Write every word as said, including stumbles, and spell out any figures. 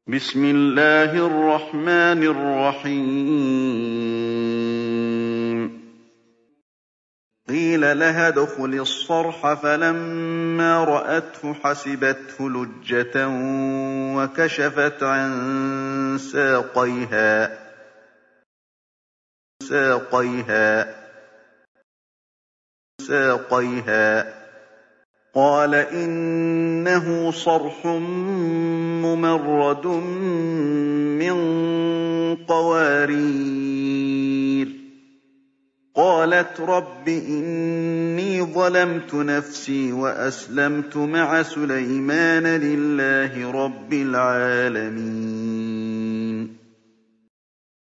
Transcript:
بسم الله الرحمن الرحيم قيل لها ادخلي الصرح فلما رأته حسبته لجة وكشفت عن ساقيها ساقيها ساقيها قال إنه صرح ممرد من قوارير قالت رب إني ظلمت نفسي وأسلمت مع سليمان لله رب العالمين